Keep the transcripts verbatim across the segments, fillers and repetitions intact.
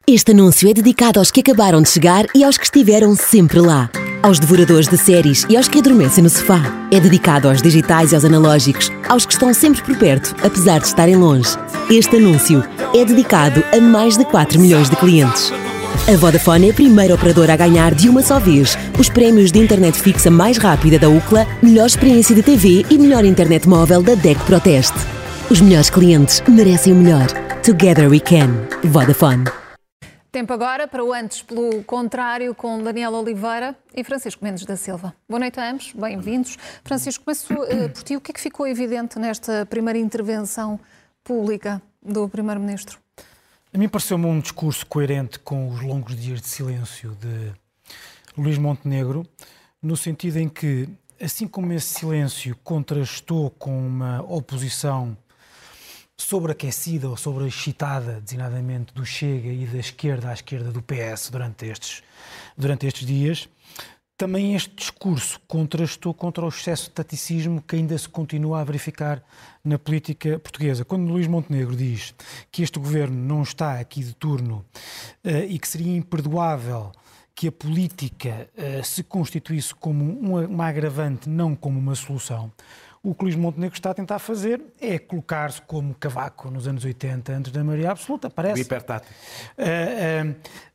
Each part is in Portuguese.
Este anúncio é dedicado aos que acabaram de chegar e aos que estiveram sempre lá. Aos devoradores de séries e aos que adormecem no sofá. É dedicado aos digitais e aos analógicos, aos que estão sempre por perto, apesar de estarem longe. Este anúncio é dedicado a mais de quatro milhões de clientes. A Vodafone é a primeira operadora a ganhar de uma só vez os prémios de internet fixa mais rápida da Ookla, melhor experiência de T V e melhor internet móvel da D E C Proteste. Os melhores clientes merecem o melhor. Together we can. Vodafone. Tempo agora para o Antes pelo Contrário com Daniel Oliveira e Francisco Mendes da Silva. Boa noite a ambos, bem-vindos. Francisco, começo uh, por ti. O que é que ficou evidente nesta primeira intervenção pública do Primeiro-Ministro? A mim pareceu-me um discurso coerente com os longos dias de silêncio de Luís Montenegro, no sentido em que, assim como esse silêncio contrastou com uma oposição sobreaquecida ou sobreexcitada, designadamente do Chega e da esquerda à esquerda do P S durante estes, durante estes dias, também este discurso contrastou contra o excesso de taticismo que ainda se continua a verificar na política portuguesa. Quando Luís Montenegro diz que este governo não está aqui de turno uh, e que seria imperdoável que a política uh, se constituísse como uma, uma agravante, não como uma solução, o que Luís Montenegro está a tentar fazer é colocar-se como Cavaco nos anos oitenta, antes da maioria absoluta, parece. Hipertático. Uh, uh,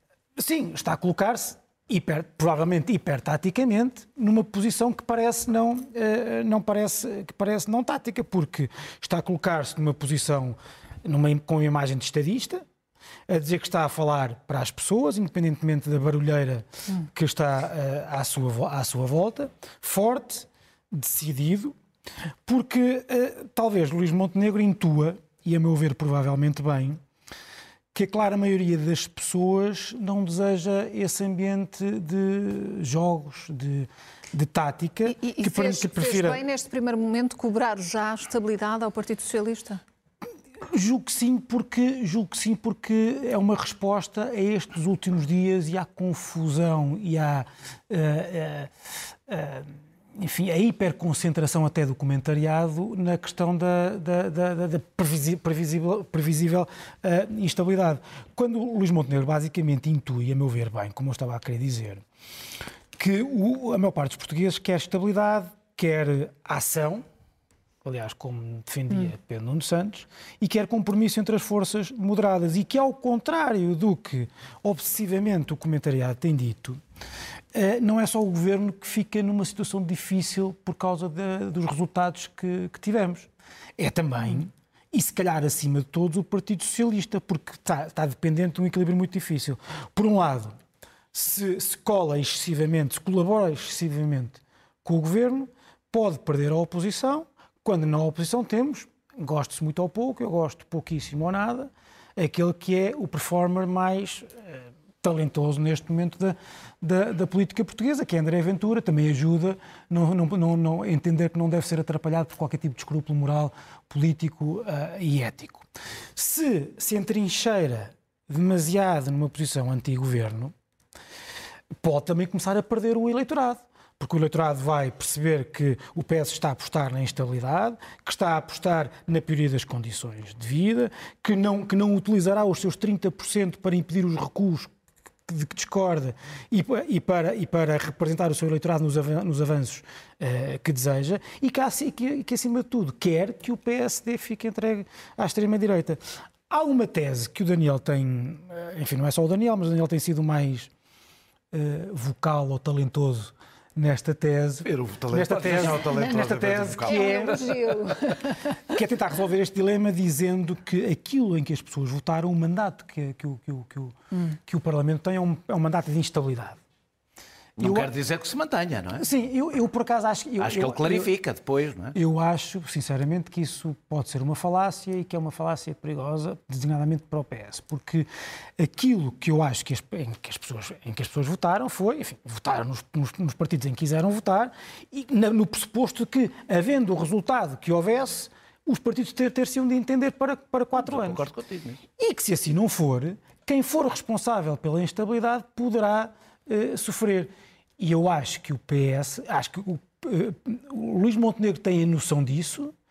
sim, está a colocar-se, hiper, provavelmente hipertaticamente, numa posição que parece não, uh, não, parece, que parece não tática, porque está a colocar-se numa posição numa, com uma imagem de estadista, a dizer que está a falar para as pessoas, independentemente da barulheira hum. que está uh, à, sua, à sua volta, forte, decidido, porque uh, talvez Luís Montenegro intua, e a meu ver provavelmente bem, que a clara maioria das pessoas não deseja esse ambiente de jogos, de, de tática. E, e que, fez, que prefira... fez bem neste primeiro momento cobrar já estabilidade ao Partido Socialista? Julgo que sim, porque, julgo que sim, porque é uma resposta a estes últimos dias e à confusão e à... Uh, uh, uh, enfim, a hiperconcentração até do comentariado na questão da, da, da, da previsível, previsível uh, instabilidade. Quando o Luís Montenegro basicamente intui, a meu ver bem, como eu estava a querer dizer, que o, a maior parte dos portugueses quer estabilidade, quer ação, aliás, como defendia hum. Pedro Nuno Santos, e quer compromisso entre as forças moderadas, e que, ao contrário do que obsessivamente o comentariado tem dito, não é só o governo que fica numa situação difícil por causa de, dos resultados que, que tivemos. É também, e se calhar acima de todos, o Partido Socialista, porque está, está dependente de um equilíbrio muito difícil. Por um lado, se, se cola excessivamente, se colabora excessivamente com o governo, pode perder a oposição, quando na oposição temos, gosto-se muito ou pouco, eu gosto pouquíssimo ou nada, aquele que é o performer mais uh, talentoso neste momento da, da, da política portuguesa, que é André Ventura, também ajuda a não, não, não, não entender que não deve ser atrapalhado por qualquer tipo de escrúpulo moral, político uh, e ético. Se se entrincheira demasiado numa posição anti-governo, pode também começar a perder o eleitorado. Porque o eleitorado vai perceber que o P S está a apostar na instabilidade, que está a apostar na pioria das condições de vida, que não, que não utilizará os seus trinta por cento para impedir os recuos de que discorda e, e, para, e para representar o seu eleitorado nos, avan, nos avanços uh, que deseja, e que, que, que, acima de tudo, quer que o P S D fique entregue à extrema-direita. Há uma tese que o Daniel tem, enfim, não é só o Daniel, mas o Daniel tem sido mais uh, vocal ou talentoso nesta tese, nesta tese, nesta tese que, é, que é tentar resolver este dilema dizendo que aquilo em que as pessoas votaram, o mandato que, que, o, que, o, que, o, hum. que o Parlamento tem é um, é um mandato de instabilidade. Não eu, quer dizer que se mantenha, não é? Sim, eu, eu por acaso acho... Eu, acho que eu, ele clarifica eu, depois, não é? Eu acho, sinceramente, que isso pode ser uma falácia e que é uma falácia perigosa, designadamente para o P S, porque aquilo que eu acho que as, em, que as pessoas, em que as pessoas votaram foi, enfim, votaram nos, nos, nos partidos em que quiseram votar e na, no pressuposto de que, havendo o resultado que houvesse, os partidos ter, ter sido de entender para, para quatro anos. Concordo contigo nisso. E que, se assim não for, quem for responsável pela instabilidade poderá uh, sofrer. E eu acho que o P S, acho que o, uh, o Luís Montenegro tem a noção disso,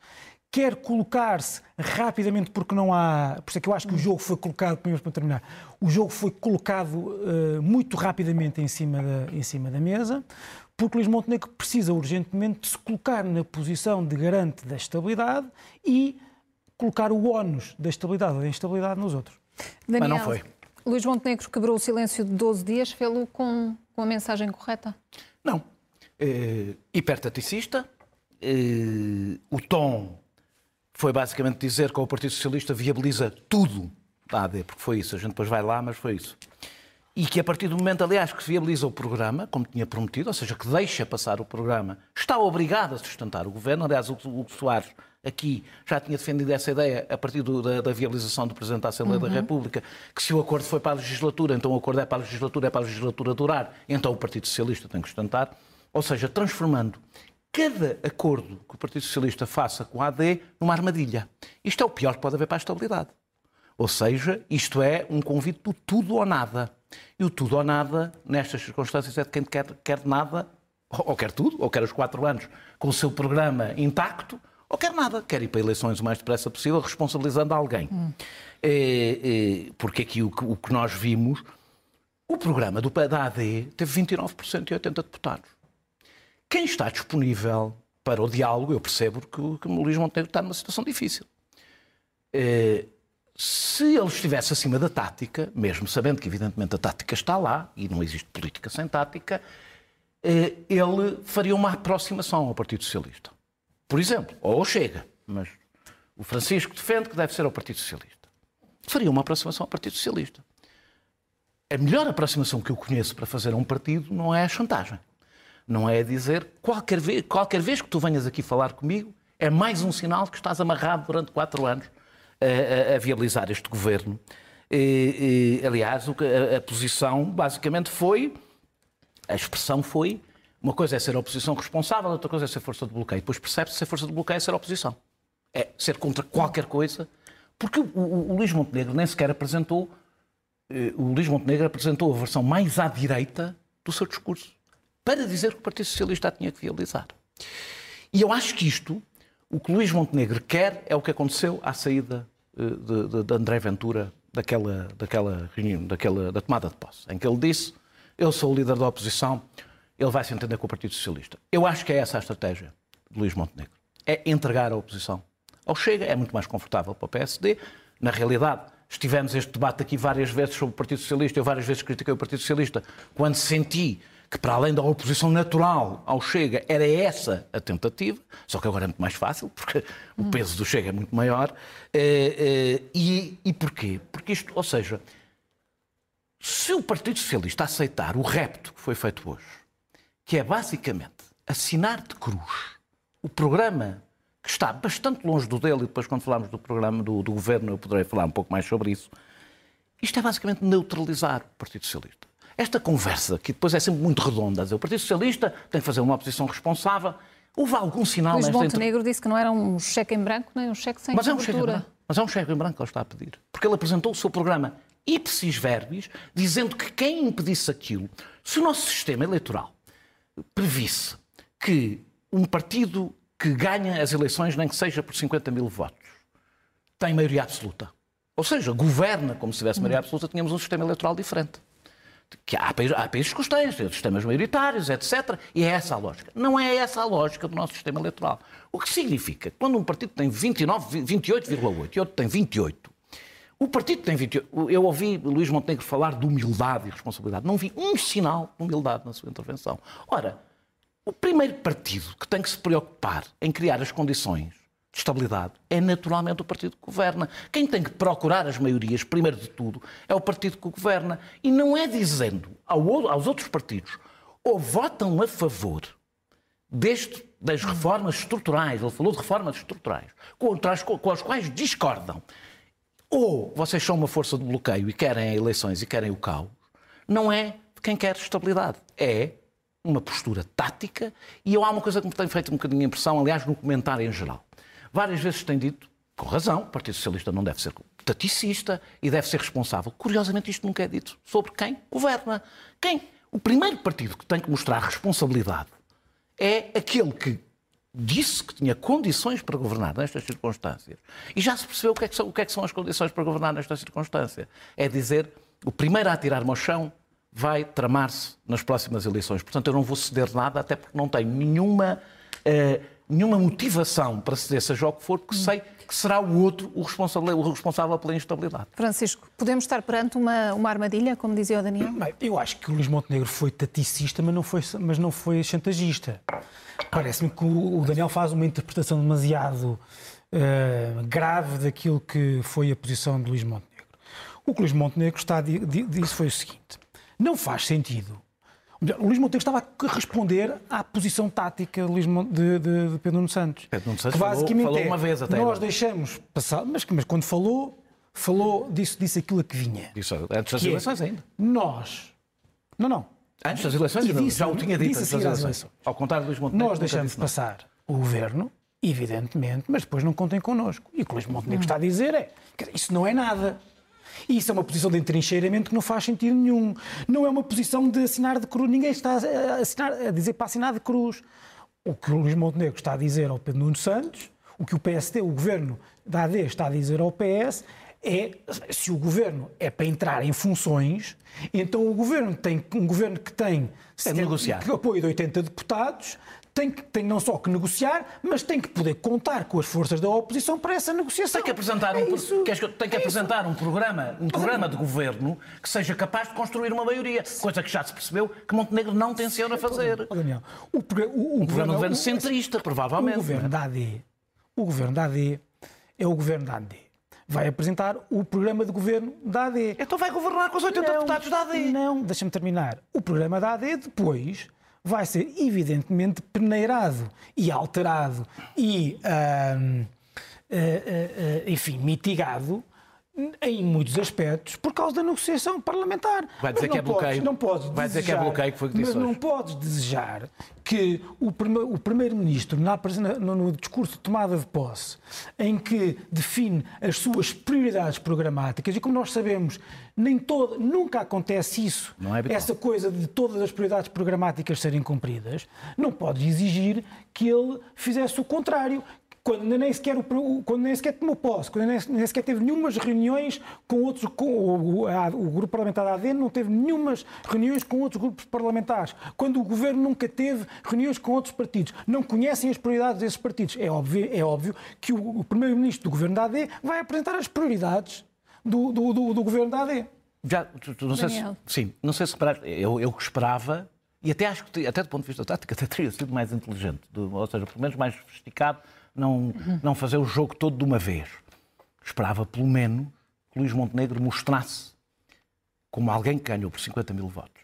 quer colocar-se rapidamente, porque não há... Por isso é que eu acho que o jogo foi colocado, primeiro para terminar, o jogo foi colocado uh, muito rapidamente em cima, da, em cima da mesa, porque Luís Montenegro precisa urgentemente de se colocar na posição de garante da estabilidade e colocar o ónus da estabilidade ou da instabilidade nos outros. Daniel, Mas não foi. Luís Montenegro quebrou o silêncio de doze dias, fê-lo com, com a mensagem correta? Não. Uh, hipertaticista, uh, o tom foi basicamente dizer que o Partido Socialista viabiliza tudo da A D, porque foi isso, a gente depois vai lá, mas foi isso. E que a partir do momento, aliás, que viabiliza o programa, como tinha prometido, ou seja, que deixa passar o programa, está obrigado a sustentar o governo. Aliás, o Hugo Soares aqui já tinha defendido essa ideia a partir do, da, da viabilização do Presidente da Assembleia uhum. da República, que se o acordo foi para a legislatura, então o acordo é para a legislatura, é para a legislatura durar, então o Partido Socialista tem que sustentar. Ou seja, transformando cada acordo que o Partido Socialista faça com a A D numa armadilha. Isto é o pior que pode haver para a estabilidade. Ou seja, isto é um convite do tudo ou nada. E o tudo ou nada, nestas circunstâncias, é de quem quer, quer nada, ou quer tudo, ou quer os quatro anos com o seu programa intacto, ou quer nada, quer ir para eleições o mais depressa possível, responsabilizando alguém. Hum. É, é, porque aqui o que, o que nós vimos, o programa do, da A D teve vinte e nove por cento e oitenta deputados. Quem está disponível para o diálogo, eu percebo que, que o Luís Montenegro está numa situação difícil. É, se ele estivesse acima da tática, mesmo sabendo que evidentemente a tática está lá, e não existe política sem tática, é, ele faria uma aproximação ao Partido Socialista. Por exemplo, ou ao Chega, mas o Francisco defende que deve ser ao Partido Socialista. Faria uma aproximação ao Partido Socialista. A melhor aproximação que eu conheço para fazer a um partido não é a chantagem. Não é dizer, qualquer vez, qualquer vez que tu venhas aqui falar comigo, é mais um sinal que estás amarrado durante quatro anos a, a, a viabilizar este governo. E, e, aliás, a, a posição basicamente foi, a expressão foi, uma coisa é ser a oposição responsável, outra coisa é ser força de bloqueio. Depois percebe-se que ser força de bloqueio é ser oposição. É ser contra qualquer coisa, porque o, o, o Luís Montenegro nem sequer apresentou, o Luís Montenegro apresentou a versão mais à direita do seu discurso, para dizer que o Partido Socialista a tinha que viabilizar. E eu acho que isto, o que Luís Montenegro quer, é o que aconteceu à saída de, de, de André Ventura daquela, daquela reunião, daquela, da tomada de posse, em que ele disse, eu sou o líder da oposição, ele vai se entender com o Partido Socialista. Eu acho que é essa a estratégia de Luís Montenegro. É entregar a oposição ao Chega, é muito mais confortável para o P S D. Na realidade, estivemos este debate aqui várias vezes sobre o Partido Socialista, eu várias vezes critiquei o Partido Socialista, quando senti que para além da oposição natural ao Chega era essa a tentativa, só que agora é muito mais fácil, porque hum. o peso do Chega é muito maior. E, e, e porquê? Porque isto, ou seja, se o Partido Socialista aceitar o repto que foi feito hoje, que é basicamente assinar de cruz o programa que está bastante longe do dele, e depois quando falarmos do programa do, do Governo eu poderei falar um pouco mais sobre isso, isto é basicamente neutralizar o Partido Socialista. Esta conversa, que depois é sempre muito redonda, dizer, o Partido Socialista tem que fazer uma oposição responsável, houve algum sinal... Luís nesta Montenegro entre... disse que não era um cheque em branco, nem um cheque sem Mas é um cheque em cobertura. branco. Mas é um cheque em branco que ele está a pedir. Porque ele apresentou o seu programa ipsis verbis, dizendo que quem impedisse aquilo, se o nosso sistema eleitoral previsse que um partido que ganha as eleições, nem que seja por cinquenta mil votos, tem maioria absoluta, ou seja, governa como se tivesse maioria absoluta, tínhamos um sistema eleitoral diferente. Que há, países, há países que os têm, sistemas maioritários, etcétera. E é essa a lógica. Não é essa a lógica do nosso sistema eleitoral. O que significa que quando um partido tem vinte e nove, vinte e oito vírgula oito e outro tem vinte e oito, o partido tem vinte e oito... Eu ouvi Luís Montenegro falar de humildade e responsabilidade. Não vi um sinal de humildade na sua intervenção. Ora, o primeiro partido que tem que se preocupar em criar as condições de estabilidade é naturalmente o partido que governa. Quem tem que procurar as maiorias, primeiro de tudo, é o partido que governa. E não é dizendo ao, aos outros partidos ou votam a favor deste, das reformas estruturais, ele falou de reformas estruturais, contra as, com as quais discordam, ou vocês são uma força de bloqueio e querem eleições e querem o caos, não é de quem quer estabilidade, é uma postura tática. E eu, há uma coisa que me tem feito um bocadinho de impressão, aliás, no comentário em geral. Várias vezes tem dito, com razão, o Partido Socialista não deve ser taticista e deve ser responsável. Curiosamente, isto nunca é dito sobre quem governa. Quem? O primeiro partido que tem que mostrar responsabilidade é aquele que disse que tinha condições para governar nestas circunstâncias. E já se percebeu o que é que são, o que é que são as condições para governar nesta circunstância. É dizer, o primeiro a atirar-me ao chão vai tramar-se nas próximas eleições. Portanto, eu não vou ceder nada, até porque não tenho nenhuma, uh, nenhuma motivação para ceder, seja o que for, porque sei que será o outro o responsável, o responsável pela instabilidade. Francisco, podemos estar perante uma, uma armadilha, como dizia o Daniel? Bem, eu acho que o Luís Montenegro foi taticista, mas não foi, mas não foi chantagista. Parece-me que o Daniel faz uma interpretação demasiado uh, grave daquilo que foi a posição de Luís Montenegro. O que Luís Montenegro está a dizer foi o seguinte: não faz sentido. O Luís Montenegro estava a responder à posição tática de, Luís Mon... de, de, de Pedro Nuno Santos. Pedro Nuno Santos que basicamente falou, falou é, uma vez até. Nós deixamos passar, mas, mas quando falou, falou, disse, disse aquilo a que vinha. Isso antes das que eleições é, ainda. Nós. Não, não. Antes das eleições, E disse, já o tinha dito disse antes a das seguir às eleições. eleições. Ao contrário de Luís Montenegro. Nós deixamos passar o governo, evidentemente, mas depois não contem connosco. E o que o Luís Montenegro está a dizer é que isso não é nada. E isso é uma posição de entrincheiramento que não faz sentido nenhum. Não é uma posição de assinar de cruz. Ninguém está a, assinar, a dizer para assinar de cruz. O que o Luís Montenegro está a dizer ao Pedro Nuno Santos, o que o P S D, o governo da A D, está a dizer ao P S, é, se o governo é para entrar em funções, então o governo tem um governo que tem, tem de negociar. Que apoio de oitenta deputados, tem, que, tem não só que negociar, mas tem que poder contar com as forças da oposição para essa negociação. Tem que apresentar, um, é isso, que, tem que é apresentar isso. um programa, um programa de governo que seja capaz de construir uma maioria, coisa que já se percebeu que Montenegro não tenciona fazer. Oh, Daniel, o, o, o um governo, governo, governo centrista, o, provavelmente. O governo da A D, o governo da A D é o governo da A D. Vai apresentar o programa de governo da A D. Então vai governar com os oitenta não, deputados da A D. Não, deixa-me terminar. O programa da A D depois vai ser evidentemente peneirado e alterado e, hum, uh, uh, uh, enfim, mitigado em muitos aspectos por causa da negociação parlamentar. Vai dizer que é bloqueio. Não podes Vai dizer que é bloqueio, que foi o que disse Mas não hoje. podes desejar que o, prime, o primeiro-ministro, no, no discurso de tomada de posse, em que define as suas prioridades programáticas, e como nós sabemos, nem todo, nunca acontece isso, não é essa coisa de todas as prioridades programáticas serem cumpridas, não podes exigir que ele fizesse o contrário. Quando nem sequer, o, quando nem sequer tomou posse, quando nem, nem sequer teve nenhumas reuniões com outros, com o, a, o grupo parlamentar da A D não teve nenhumas reuniões com outros grupos parlamentares, quando o governo nunca teve reuniões com outros partidos, não conhecem as prioridades desses partidos. É óbvio, é óbvio que o, o primeiro-ministro do governo da A D vai apresentar as prioridades do, do, do, do governo da A D. Já, tu, tu, não sei se, sim, não sei se reparaste, eu, eu esperava, e até acho que, até do ponto de vista tático, até teria sido mais inteligente, do, ou seja, pelo menos mais sofisticado, Não, não fazer o jogo todo de uma vez. Esperava, pelo menos, que Luís Montenegro mostrasse como alguém que ganhou por cinquenta mil votos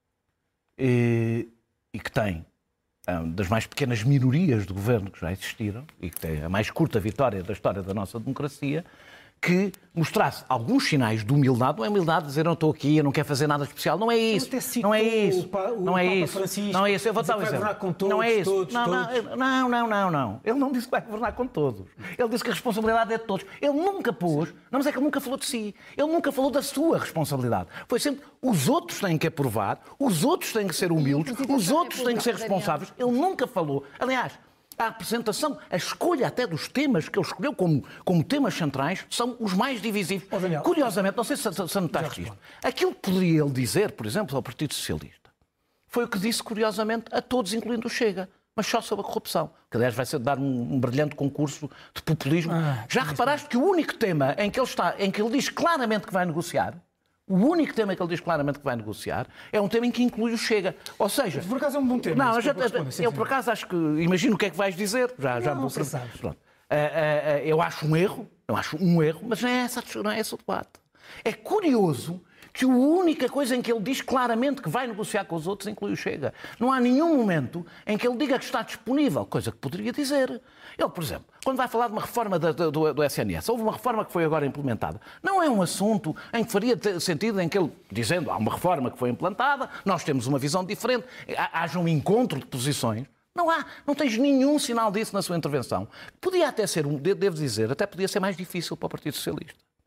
e, e que tem das mais pequenas minorias de governo que já existiram e que tem a mais curta vitória da história da nossa democracia, que mostrasse alguns sinais de humildade. Não é humildade dizer eu não estou aqui, eu não quero fazer nada especial. Não é isso. Não é isso. Não é isso. Não é isso. Eu vou dar um exemplo. Não é isso. Não, não, não, não, não. Ele não disse que vai governar com todos. Ele disse que a responsabilidade é de todos. Ele nunca pôs, não, mas é que ele nunca falou de si. Ele nunca falou da sua responsabilidade. Foi sempre os outros têm que aprovar, os outros têm que ser humildes, os outros têm que ser responsáveis. Ele nunca falou. Aliás, a apresentação, a escolha até dos temas que ele escolheu como, como temas centrais são os mais divisivos. Oh, Daniel, curiosamente, não sei se, se notaste isto, aquilo que poderia ele dizer, por exemplo, ao Partido Socialista, foi o que disse, curiosamente, a todos, incluindo o Chega, mas só sobre a corrupção, que aliás vai ser dar um, um brilhante concurso de populismo. Ah, Já reparaste que o único tema em que ele está, em que ele diz claramente que vai negociar, o único tema que ele diz claramente que vai negociar é um tema em que inclui o Chega. Ou seja... Por acaso é um bom tema. Não, eu, já, eu, eu por acaso acho que... Imagino o que é que vais dizer. Já, não, já não, vou... você sabes. Pronto. Uh, uh, uh, eu acho um erro, eu acho um erro, mas não é, essa, não é esse o debate. É curioso que a única coisa em que ele diz claramente que vai negociar com os outros inclui o Chega. Não há nenhum momento em que ele diga que está disponível, coisa que poderia dizer. Ele, por exemplo, quando vai falar de uma reforma da, do, do S N S, houve uma reforma que foi agora implementada. Não é um assunto em que faria sentido em que ele, dizendo há uma reforma que foi implantada, nós temos uma visão diferente, haja um encontro de posições. Não há, não tens nenhum sinal disso na sua intervenção. Podia até ser, devo dizer, até podia ser mais difícil para o Partido Socialista.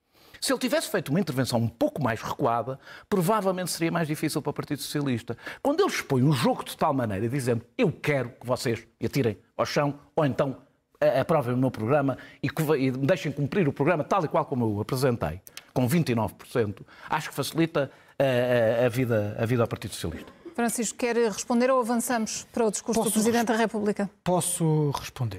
Se ele tivesse feito uma intervenção um pouco mais recuada, provavelmente seria mais difícil para o Partido Socialista. Quando ele expõe um jogo de tal maneira, dizendo eu quero que vocês me atirem ao chão, ou então aprovem o meu programa e me deixem cumprir o programa tal e qual como eu o apresentei, com vinte e nove por cento, acho que facilita a, a, vida, a vida ao Partido Socialista. Francisco, quer responder ou avançamos para o discurso Posso do Presidente da República? Posso responder.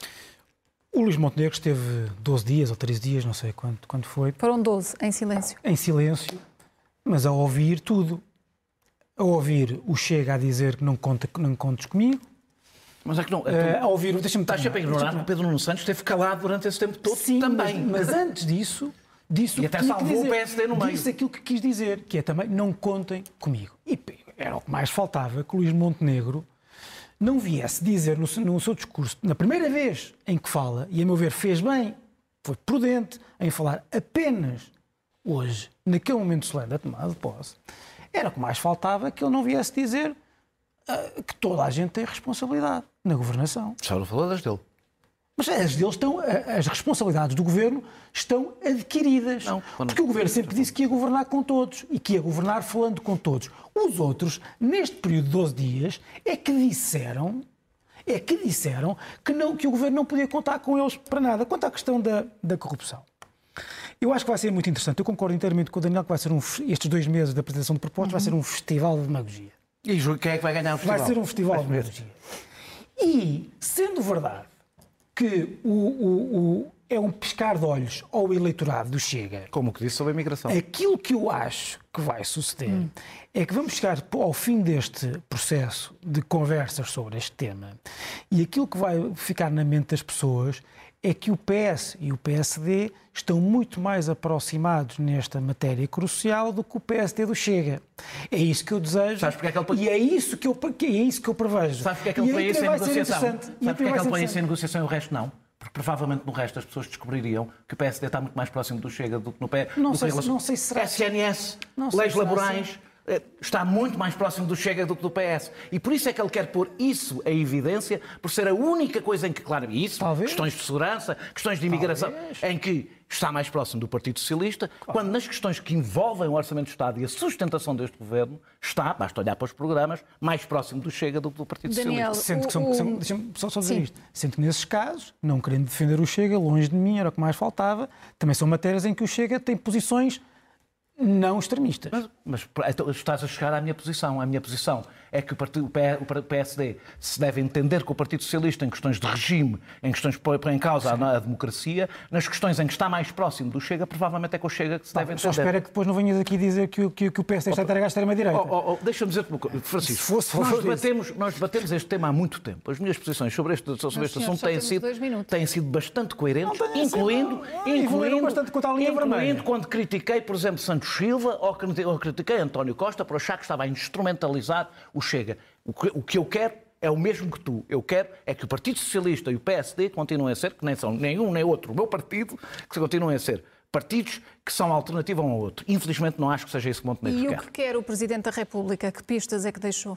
O Luís Montenegro esteve doze dias ou treze dias, não sei quanto, quanto foi. Foram doze, em silêncio. Em silêncio, mas a ouvir tudo. A ouvir o Chega a dizer que não, conta, não contes comigo. Mas é que não... Uh, a ouvir... Deixa-me Estás sempre a ignorar que o Pedro Nuno Santos esteve calado durante esse tempo todo. Sim, também. Mas, mas antes disso... Disse e até salvou o P S D no meio. Disse aquilo que quis dizer, que é também não contem comigo. E era o que mais faltava, que o Luís Montenegro não viesse dizer no, no seu discurso, na primeira vez em que fala, e a meu ver fez bem, foi prudente em falar apenas hoje, naquele momento solene da tomada de posse, era o que mais faltava que ele não viesse dizer uh, que toda a gente tem responsabilidade na governação. Já não falou das dele. Mas as deles estão, as responsabilidades do governo estão adquiridas. Não, porque o governo sempre disse que ia governar com todos e que ia governar falando com todos. Os outros, neste período de doze dias, é que disseram, é que disseram que, não, que o governo não podia contar com eles para nada. Quanto à questão da, da corrupção, eu acho que vai ser muito interessante. Eu concordo inteiramente com o Daniel que vai ser um, estes dois meses de apresentação de propostas, uhum. vai ser um festival de demagogia. E quem é que vai ganhar o festival? Vai ser um festival vai de demagogia. E, sendo verdade que o, o, o, é um piscar de olhos ao eleitorado do Chega. Como o que disse sobre a imigração. Aquilo que eu acho que vai suceder hum. é que vamos chegar ao fim deste processo de conversas sobre este tema e aquilo que vai ficar na mente das pessoas é que o P S e o P S D estão muito mais aproximados nesta matéria crucial do que o P S D do Chega. É isso que eu desejo. Sabes porque é que ele... E é isso que eu, é isso que eu prevejo. Sabes porque é que ele põe isso em negociação? Sabes porque é que ele põe isso em negociação e o resto não? Porque provavelmente no resto as pessoas descobririam que o P S D está muito mais próximo do Chega do que no P S D. Não, sei, não sei se será. S N S, leis laborais... Assim. Está muito mais próximo do Chega do que do P S. E por isso é que ele quer pôr isso em evidência, por ser a única coisa em que, claro, isso, Talvez. questões de segurança, questões de imigração, Talvez. em que está mais próximo do Partido Socialista, claro. quando nas questões que envolvem o Orçamento do Estado e a sustentação deste governo, está, basta olhar para os programas, mais próximo do Chega do que do Partido Daniel, Socialista. Sendo que são, o... são, deixa-me só, só dizer Sim. isto, sendo que nesses casos, não querendo defender o Chega, longe de mim, era o que mais faltava, também são matérias em que o Chega tem posições não extremistas. Mas, mas então, estás a chegar à minha posição. A minha posição é que o, partido, o P S D se deve entender com o Partido Socialista em questões de regime, em questões que põem em causa a, a democracia, nas questões em que está mais próximo do Chega, provavelmente é com o Chega que se deve entender. Só espera que depois não venhas aqui dizer que, que, que o P S D está a entregar à extrema-direita. Oh, oh, oh, Deixa-me dizer-te uma coisa, Francisco. Se fosse, nós, debatemos, nós debatemos este tema há muito tempo. As minhas posições sobre este, sobre este assunto têm sido, têm sido bastante coerentes, não, incluindo, não, não, incluindo, bastante a linha incluindo quando critiquei, por exemplo, Santos Silva ou eu critiquei António Costa por achar que estava a instrumentalizar o Chega. O que, o que eu quero é o mesmo que tu. Eu quero é que o Partido Socialista e o P S D continuem a ser, que nem são nenhum nem outro o meu partido, que continuem a ser partidos que são alternativa um ao outro. Infelizmente não acho que seja esse que Montenegro quer. E o que quer o Presidente da República? Que pistas é que deixou?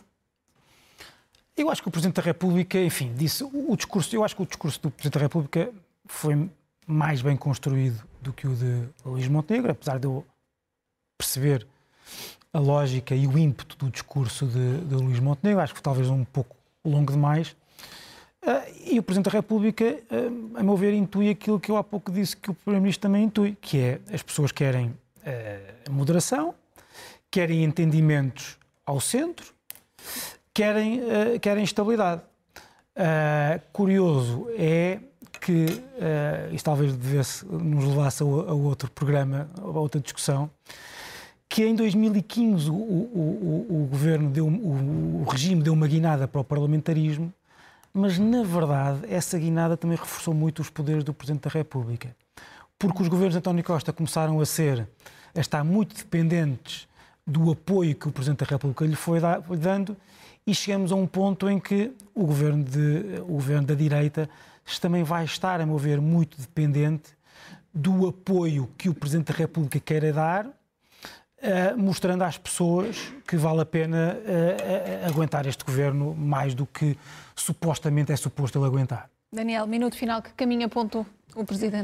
Eu acho que o Presidente da República, enfim, disse o discurso, eu acho que o discurso do Presidente da República foi mais bem construído do que o de Luís Montenegro, apesar de eu perceber a lógica e o ímpeto do discurso de, de Luís Montenegro, acho que talvez um pouco longo demais. Uh, e o Presidente da República, uh, a meu ver, intui aquilo que eu há pouco disse que o Primeiro-Ministro também intui, que é as pessoas querem uh, moderação, querem entendimentos ao centro, querem, uh, querem estabilidade. Uh, curioso é que, uh, isto talvez devesse, nos levasse a, a outro programa, a outra discussão, que em dois mil e quinze o, o, o, o governo deu, o, o regime deu uma guinada para o parlamentarismo, mas na verdade essa guinada também reforçou muito os poderes do Presidente da República, porque os governos de António Costa começaram a ser, a estar muito dependentes do apoio que o Presidente da República lhe foi, da, foi dando, e chegamos a um ponto em que o governo, de, o governo da direita também vai estar, a meu ver, muito dependente do apoio que o Presidente da República queira dar, Uh, mostrando às pessoas que vale a pena uh, uh, aguentar este governo mais do que supostamente é suposto ele aguentar. Daniel, minuto final, que caminho apontou o Presidente?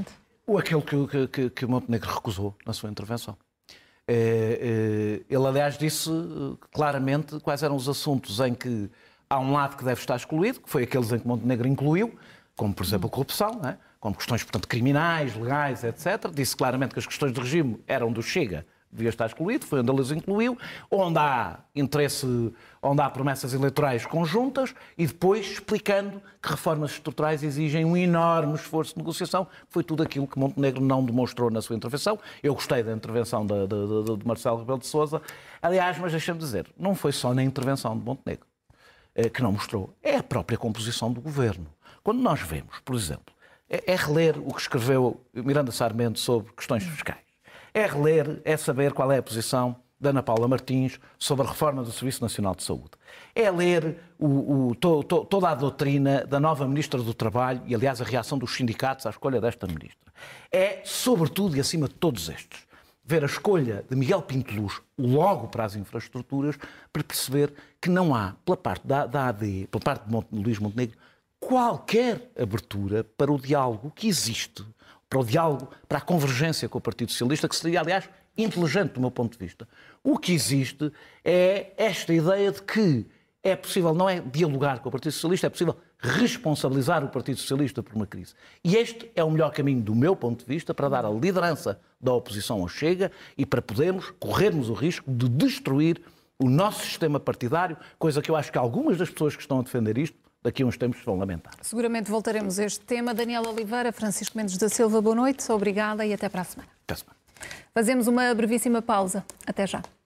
Ou aquele que, que, que o Montenegro recusou na sua intervenção. Ele, aliás, disse claramente quais eram os assuntos em que há um lado que deve estar excluído, que foi aqueles em que Montenegro incluiu, como, por exemplo, a corrupção, não é? Como questões, portanto, criminais, legais, etcétera. Disse claramente que as questões de regime eram do Chega, devia estar excluído, foi onde ele os incluiu, onde há interesse, onde há promessas eleitorais conjuntas e depois explicando que reformas estruturais exigem um enorme esforço de negociação. Foi tudo aquilo que Montenegro não demonstrou na sua intervenção. Eu gostei da intervenção de, de, de, de Marcelo Rebelo de Sousa. Aliás, mas deixa-me dizer, não foi só na intervenção de Montenegro que não mostrou, é a própria composição do governo. Quando nós vemos, por exemplo, é, é reler o que escreveu Miranda Sarmento sobre questões fiscais. É reler, é saber qual é a posição da Ana Paula Martins sobre a reforma do Serviço Nacional de Saúde. É ler o, o, to, to, toda a doutrina da nova Ministra do Trabalho e, aliás, a reação dos sindicatos à escolha desta Ministra. É, sobretudo e acima de todos estes, ver a escolha de Miguel Pinto Luz logo para as infraestruturas para perceber que não há, pela parte da, da A D, pela parte de Monte, Luís Montenegro, qualquer abertura para o diálogo que existe, para o diálogo, para a convergência com o Partido Socialista, que seria, aliás, inteligente do meu ponto de vista. O que existe é esta ideia de que é possível, não é dialogar com o Partido Socialista, é possível responsabilizar o Partido Socialista por uma crise. E este é o melhor caminho, do meu ponto de vista, para dar a liderança da oposição ao Chega e para podermos corrermos o risco de destruir o nosso sistema partidário, coisa que eu acho que algumas das pessoas que estão a defender isto daqui a uns tempos vão lamentar. Seguramente voltaremos a este tema. Daniela Oliveira, Francisco Mendes da Silva, boa noite, obrigada e até para a semana. Até a semana. Fazemos uma brevíssima pausa. Até já.